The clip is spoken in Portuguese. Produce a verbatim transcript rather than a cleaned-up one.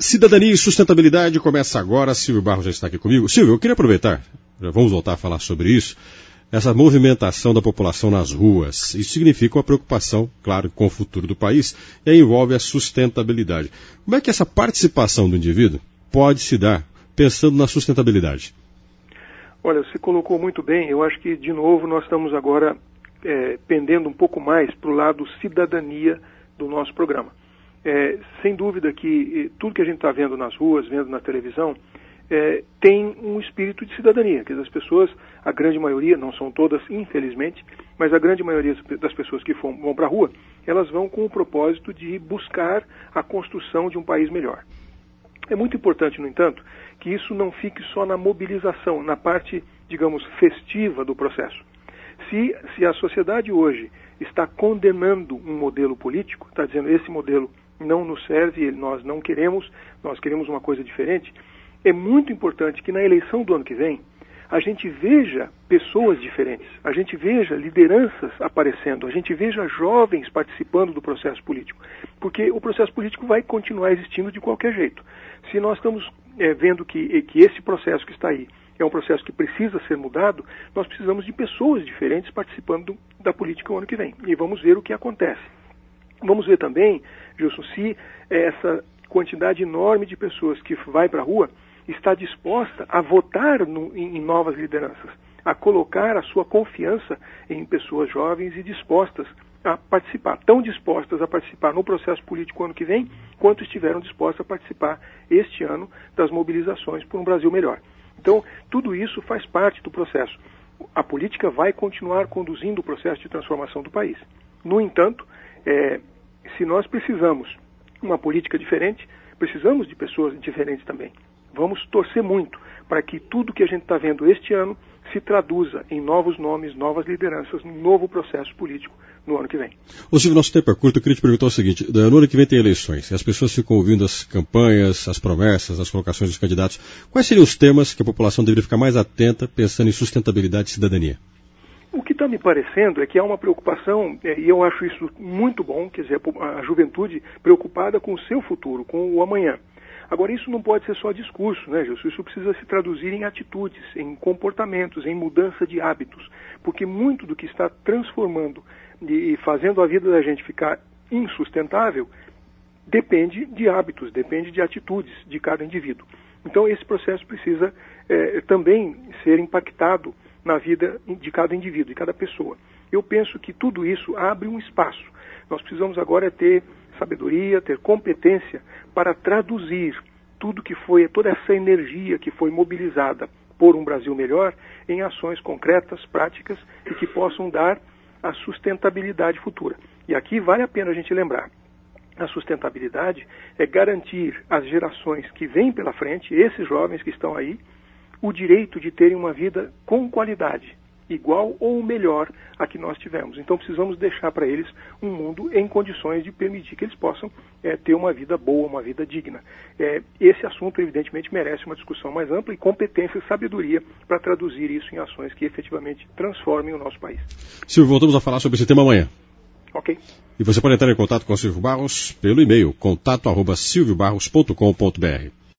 Cidadania e Sustentabilidade começa agora. Silvio Barros já está aqui comigo. Silvio, eu queria aproveitar, já vamos voltar a falar sobre isso, essa movimentação da população nas ruas. Isso significa uma preocupação, claro, com o futuro do país e aí envolve a sustentabilidade. Como é que essa participação do indivíduo pode se dar pensando na sustentabilidade? Olha, você colocou muito bem. Eu acho que, de novo, nós estamos agora é, pendendo um pouco mais para o lado cidadania do nosso programa. É, sem dúvida que tudo que a gente está vendo nas ruas, vendo na televisão, é, tem um espírito de cidadania, que as pessoas, a grande maioria, não são todas, infelizmente, mas a grande maioria das pessoas que vão, vão para a rua, elas vão com o propósito de buscar a construção de um país melhor. É muito importante, no entanto, que isso não fique só na mobilização, na parte, digamos, festiva do processo. Se, se a sociedade hoje está condenando um modelo político, está dizendo esse modelo não nos serve, nós não queremos, nós queremos uma coisa diferente, é muito importante que na eleição do ano que vem a gente veja pessoas diferentes, a gente veja lideranças aparecendo, a gente veja jovens participando do processo político, porque o processo político vai continuar existindo de qualquer jeito. Se nós estamos é, vendo que, que esse processo que está aí é um processo que precisa ser mudado, nós precisamos de pessoas diferentes participando da política o ano que vem. E vamos ver o que acontece. Vamos ver também, Gilson, se essa quantidade enorme de pessoas que vai para a rua está disposta a votar no, em, em novas lideranças, a colocar a sua confiança em pessoas jovens e dispostas a participar, tão dispostas a participar no processo político ano que vem, quanto estiveram dispostas a participar este ano das mobilizações por um Brasil melhor. Então, tudo isso faz parte do processo. A política vai continuar conduzindo o processo de transformação do país. No entanto, é, se nós precisamos de uma política diferente, precisamos de pessoas diferentes também. Vamos torcer muito para que tudo que a gente está vendo este ano se traduza em novos nomes, novas lideranças, num novo processo político no ano que vem. Ô Silvio, nosso tempo é curto, eu queria te perguntar o seguinte, no ano que vem tem eleições, e as pessoas ficam ouvindo as campanhas, as promessas, as colocações dos candidatos. Quais seriam os temas que a população deveria ficar mais atenta pensando em sustentabilidade e cidadania? O que está me parecendo é que há uma preocupação, e eu acho isso muito bom, quer dizer, a juventude preocupada com o seu futuro, com o amanhã. Agora, isso não pode ser só discurso, né, Gilson? Isso precisa se traduzir em atitudes, em comportamentos, em mudança de hábitos, porque muito do que está transformando e fazendo a vida da gente ficar insustentável depende de hábitos, depende de atitudes de cada indivíduo. Então, esse processo precisa é, também ser impactado na vida de cada indivíduo, de cada pessoa. Eu penso que tudo isso abre um espaço. Nós precisamos agora ter sabedoria, ter competência para traduzir tudo que foi, toda essa energia que foi mobilizada por um Brasil melhor em ações concretas, práticas e que possam dar a sustentabilidade futura. E aqui vale a pena a gente lembrar, a sustentabilidade é garantir às gerações que vêm pela frente, esses jovens que estão aí, o direito de terem uma vida com qualidade, igual ou melhor a que nós tivemos. Então precisamos deixar para eles um mundo em condições de permitir que eles possam é, ter uma vida boa, uma vida digna. É, esse assunto, evidentemente, merece uma discussão mais ampla e competência e sabedoria para traduzir isso em ações que efetivamente transformem o nosso país. Silvio, voltamos a falar sobre esse tema amanhã. Ok. E você pode entrar em contato com o Silvio Barros pelo e-mail contato arroba silvio barros ponto com ponto br.